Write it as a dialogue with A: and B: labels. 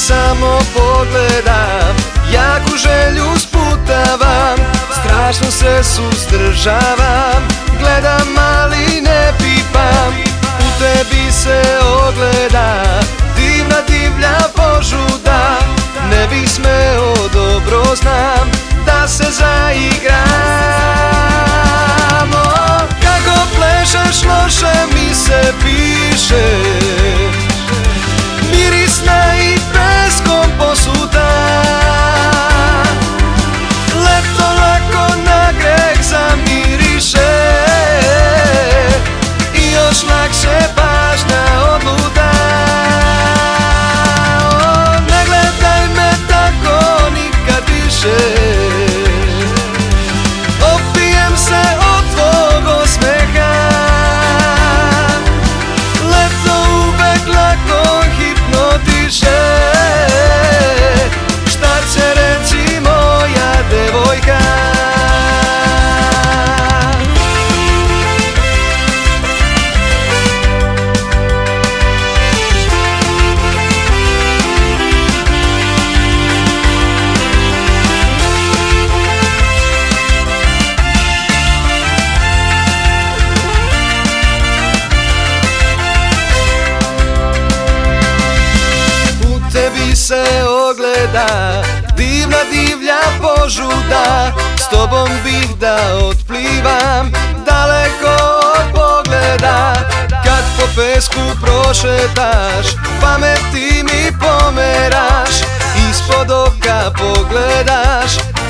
A: samo pogledam, jaku želju sputavam, strašno se suzdržavam, gledam ali ne pipam. U tebi se ogleda divna divlja požuda, ne bih smeo, dobro znam, da se zaigramo. Kako plešeš, loše mi se piše, mirisna i peskom posuta. Leto lako na greh zamiriše i još lakše pažnja odluta. Ne gledaj me tako nikad više, opijem se od tvog osmeha. Leto uvek lako hipnotiše, šta će reći moja devojka. Se ogleda divna divlja požuda, s tobom bih da otplivam daleko od pogleda. Kad po pesku prošetaš, pameti mi pomeraš, ispod oka pogledaš,